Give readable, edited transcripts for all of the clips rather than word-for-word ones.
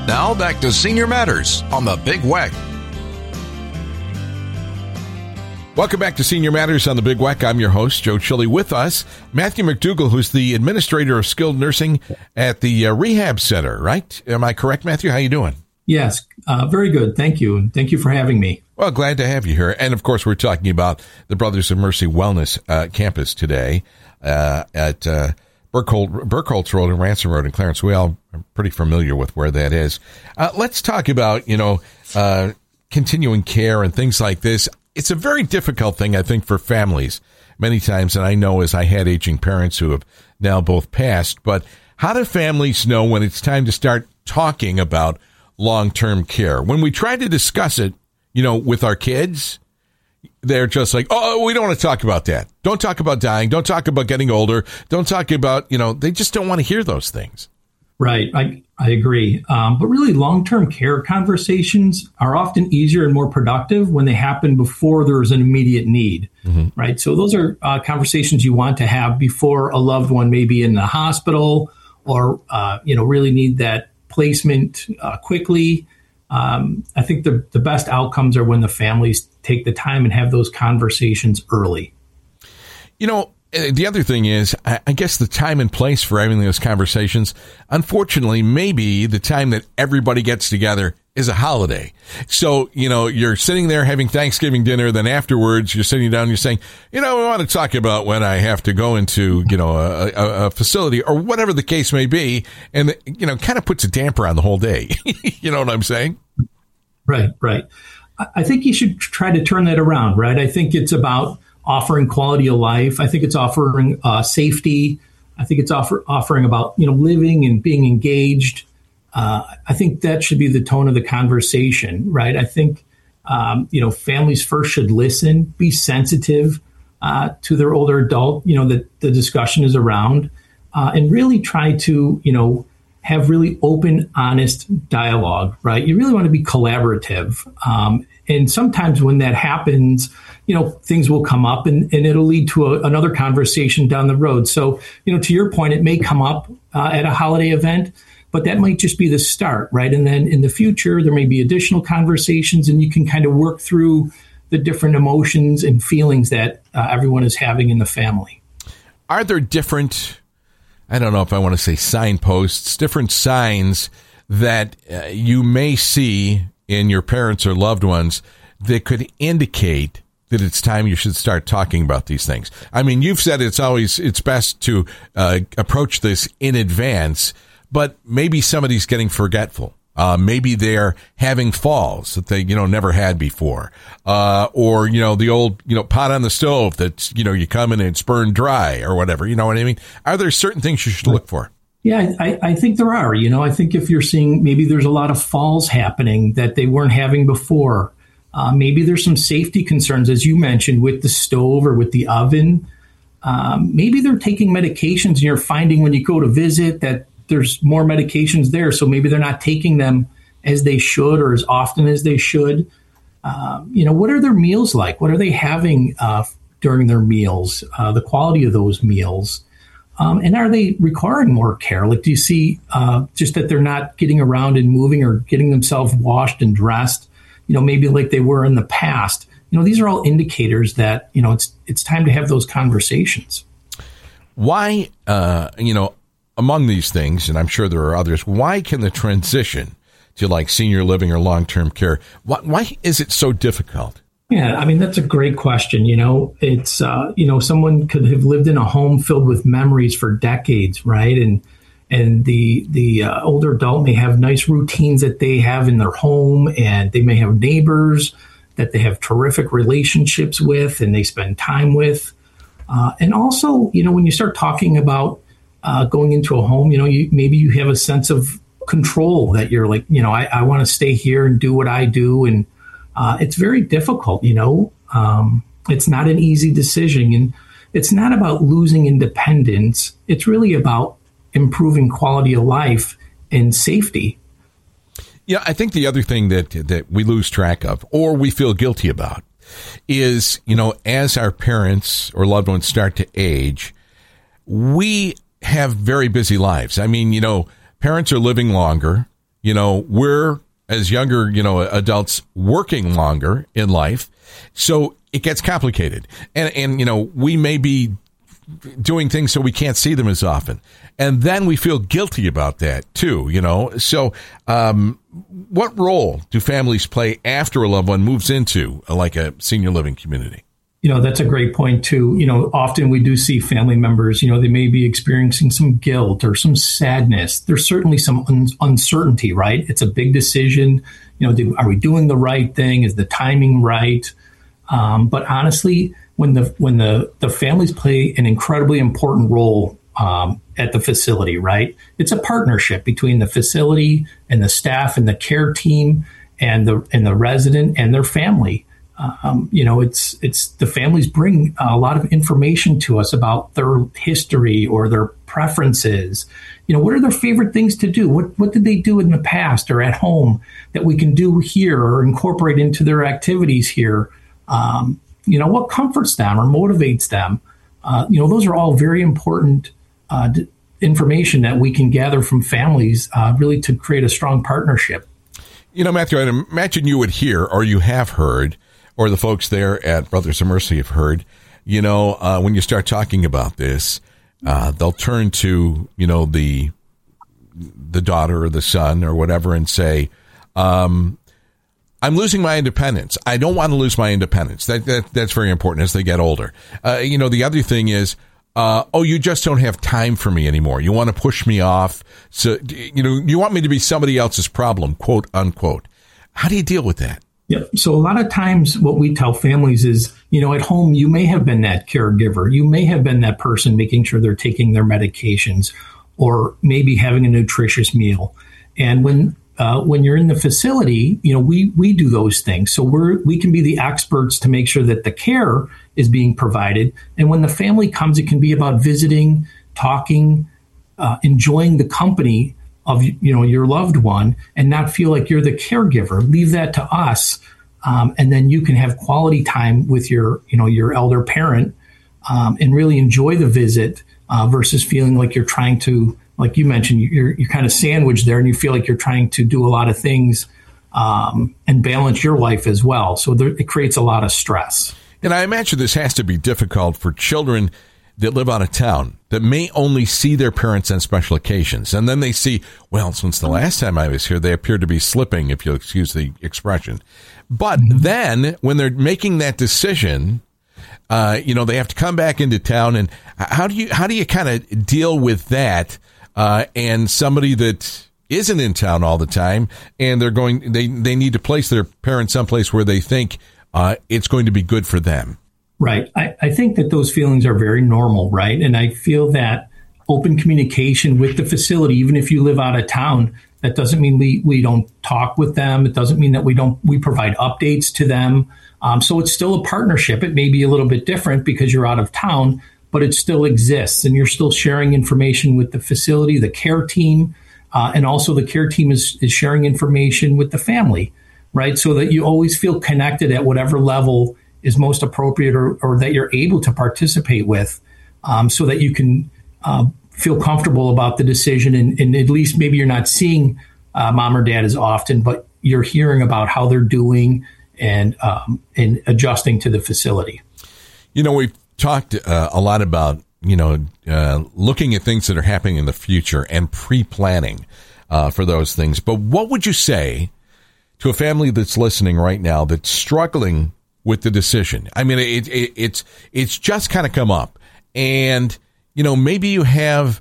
Now back to Senior Matters on the Big Weck. Welcome back to Senior Matters on the Big Weck. I'm your host, Joe Chili. With us, Matthew McDougall, who's the administrator of skilled nursing at the Rehab Center, right? Am I correct, Matthew? How you doing? Yes, very good. Thank you. And thank you for having me. Well, glad to have you here. And, of course, we're talking about the Brothers of Mercy Wellness campus today at Burkholtz Road and Ransom Road in Clarence. We all are pretty familiar with where that is. Let's talk about, continuing care and things like this. It's a very difficult thing, I think, for families many times. And I know as I had aging parents who have now both passed. But how do families know when it's time to start talking about long-term care? When we try to discuss it, with our kids, they're just like, oh, we don't want to talk about that. Don't talk about dying. Don't talk about getting older. Don't talk about, they just don't want to hear those things. Right. I agree. But really, long-term care conversations are often easier and more productive when they happen before there's an immediate need. Mm-hmm. Right. So those are conversations you want to have before a loved one may be in the hospital or, really need that placement quickly. I think the best outcomes are when the families take the time and have those conversations early. The other thing is, I guess the time and place for having those conversations, unfortunately, maybe the time that everybody gets together is a holiday. So, you're sitting there having Thanksgiving dinner, then afterwards you're sitting down and you're saying, we want to talk about when I have to go into, a facility or whatever the case may be. And, kind of puts a damper on the whole day. You know what I'm saying? Right. I think you should try to turn that around, right? I think it's about offering quality of life. I think it's offering safety. I think it's offering about, living and being engaged. I think that should be the tone of the conversation, right? I think, families first should listen, be sensitive to their older adult, that the discussion is around, and really try to, have really open, honest dialogue, right? You really want to be collaborative. And sometimes when that happens, things will come up and it'll lead to another conversation down the road. So, to your point, it may come up at a holiday event, but that might just be the start, right? And then in the future, there may be additional conversations and you can kind of work through the different emotions and feelings that everyone is having in the family. Are there different, I don't know if I want to say signposts, different signs that you may see in your parents or loved ones that could indicate that it's time you should start talking about these things? I mean, you've said it's best to approach this in advance, but maybe somebody's getting forgetful. Maybe they're having falls that they, never had before. Or, the old, pot on the stove that, you come in and it's burned dry or whatever. You know what I mean? Are there certain things you should look for? Yeah, I think there are. I think if you're seeing maybe there's a lot of falls happening that they weren't having before. Maybe there's some safety concerns, as you mentioned, with the stove or with the oven. Maybe they're taking medications and you're finding when you go to visit that there's more medications there. So maybe they're not taking them as they should or as often as they should. What are their meals like? What are they having during their meals? The quality of those meals. And are they requiring more care? Like, do you see just that they're not getting around and moving or getting themselves washed and dressed, maybe like they were in the past? These are all indicators that, it's time to have those conversations. Why, among these things, and I'm sure there are others, why can the transition to like senior living or long-term care, why is it so difficult? Yeah, I mean, that's a great question. It's, someone could have lived in a home filled with memories for decades, right? And the older adult may have nice routines that they have in their home, and they may have neighbors that they have terrific relationships with and they spend time with. And also, when you start talking about going into a home, maybe you have a sense of control that you're like, I want to stay here and do what I do. And it's very difficult, it's not an easy decision. And it's not about losing independence. It's really about improving quality of life and safety. Yeah, I think the other thing that we lose track of or we feel guilty about is, as our parents or loved ones start to age, we have very busy lives. I mean, parents are living longer. we're as younger, adults working longer in life. So it gets complicated. And we may be doing things so we can't see them as often. And then we feel guilty about that too, So what role do families play after a loved one moves into like a senior living community? That's a great point too. Often we do see family members, they may be experiencing some guilt or some sadness. There's certainly some uncertainty, right? It's a big decision. Are we doing the right thing? Is the timing right? But honestly, when the families play an incredibly important role at the facility, right? It's a partnership between the facility and the staff and the care team and the resident and their family. It's the families bring a lot of information to us about their history or their preferences. What are their favorite things to do? What did they do in the past or at home that we can do here or incorporate into their activities here? What comforts them or motivates them? Those are all very important information that we can gather from families really to create a strong partnership. Matthew, I imagine you would hear or you have heard or the folks there at Brothers of Mercy have heard, when you start talking about this, they'll turn to, the daughter or the son or whatever and say, I'm losing my independence. I don't want to lose my independence. That's very important as they get older. The other thing is, you just don't have time for me anymore. You want to push me off. So, you want me to be somebody else's problem, quote unquote. How do you deal with that? Yeah. So a lot of times what we tell families is, at home, you may have been that caregiver. You may have been that person making sure they're taking their medications or maybe having a nutritious meal. And when you're in the facility, we do those things. So we can be the experts to make sure that the care is being provided. And when the family comes, it can be about visiting, talking, enjoying the company of your loved one and not feel like you're the caregiver. Leave that to us, and then you can have quality time with your elder parent and really enjoy the visit versus feeling like you're trying to, like you mentioned, you're kind of sandwiched there and you feel like you're trying to do a lot of things and balance your life as well. So it creates a lot of stress. And I imagine this has to be difficult for children that live out of town that may only see their parents on special occasions. And then they see, well, since the last time I was here, they appear to be slipping, if you'll excuse the expression. But then when they're making that decision, they have to come back into town. And how do you kind of deal with that? And somebody that isn't in town all the time and they need to place their parents someplace where they think it's going to be good for them. Right. I think that those feelings are very normal, right? And I feel that open communication with the facility, even if you live out of town, that doesn't mean we don't talk with them. It doesn't mean that we provide updates to them. So it's still a partnership. It may be a little bit different because you're out of town, but it still exists and you're still sharing information with the facility, the care team, and also the care team is sharing information with the family, right? So that you always feel connected at whatever level is most appropriate or that you're able to participate with, so that you can feel comfortable about the decision and at least maybe you're not seeing mom or dad as often, but you're hearing about how they're doing and adjusting to the facility. We've talked a lot about, looking at things that are happening in the future and pre-planning for those things. But what would you say to a family that's listening right now that's struggling with the decision? I mean, it's just kind of come up, and maybe you have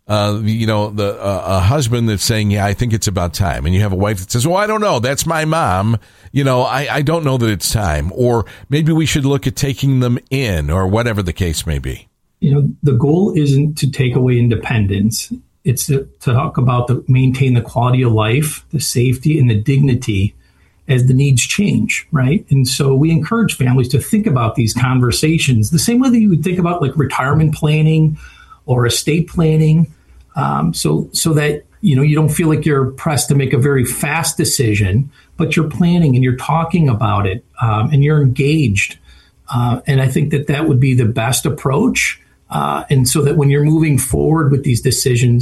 a husband that's saying, yeah, I think it's about time, and you have a wife that says, well, I don't know, that's my mom, I don't know that it's time, or maybe we should look at taking them in, or whatever the case may be. The goal isn't to take away independence. It's to talk about maintain the quality of life, the safety, and the dignity as the needs change, right? And so we encourage families to think about these conversations the same way that you would think about like retirement planning or estate planning, so that you don't feel like you're pressed to make a very fast decision, but you're planning and you're talking about it and you're engaged. And I think that would be the best approach. And so that when you're moving forward with these decisions,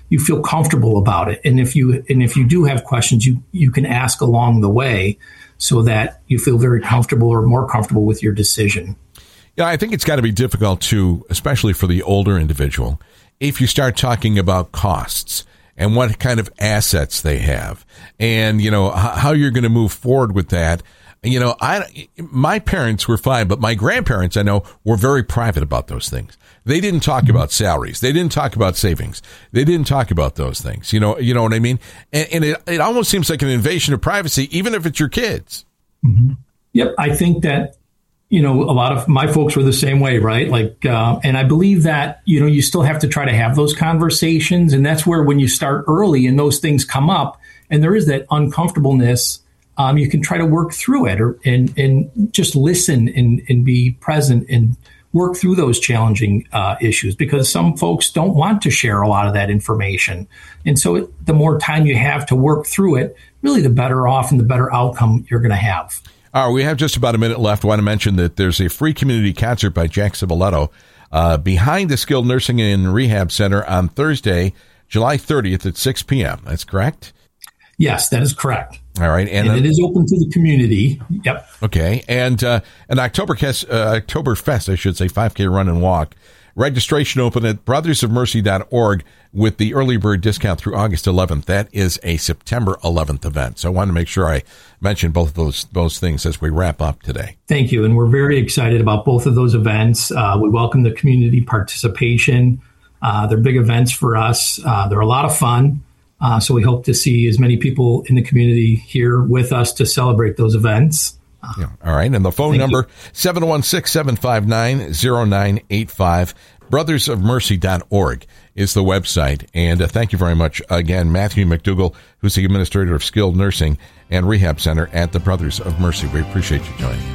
you feel comfortable about it. And if you do have questions, you can ask along the way so that you feel very comfortable or more comfortable with your decision. Yeah, I think it's got to be difficult too, especially for the older individual, if you start talking about costs and what kind of assets they have and, how you're going to move forward with that. My parents were fine, but my grandparents, I know, were very private about those things. They didn't talk about salaries. They didn't talk about savings. They didn't talk about those things. You know what I mean? And it almost seems like an invasion of privacy, even if it's your kids. Mm-hmm. Yep. I think that, a lot of my folks were the same way, right? And I believe that, you still have to try to have those conversations. And that's where when you start early and those things come up and there is that uncomfortableness, you can try to work through it and just listen and be present and work through those challenging issues, because some folks don't want to share a lot of that information. And so the more time you have to work through it, really the better off and the better outcome you're going to have. All right, we have just about a minute left. I want to mention that there's a free community concert by Jack Civiletto behind the Skilled Nursing and Rehab Center on Thursday, July 30th at 6 p.m. That's correct? Yes, that is correct. All right. And it is open to the community. Yep. Okay. And an Oktoberfest, I should say, 5K run and walk. Registration open at brothersofmercy.org with the early bird discount through August 11th. That is a September 11th event. So I want to make sure I mention both of those things as we wrap up today. Thank you. And we're very excited about both of those events. We welcome the community participation. They're big events for us. They're a lot of fun. So we hope to see as many people in the community here with us to celebrate those events. Yeah. All right. And the phone number, 716-759-0985. Brothersofmercy.org is the website. And thank you very much again, Matthew McDougall, who's the administrator of Skilled Nursing and Rehab Center at the Brothers of Mercy. We appreciate you joining us.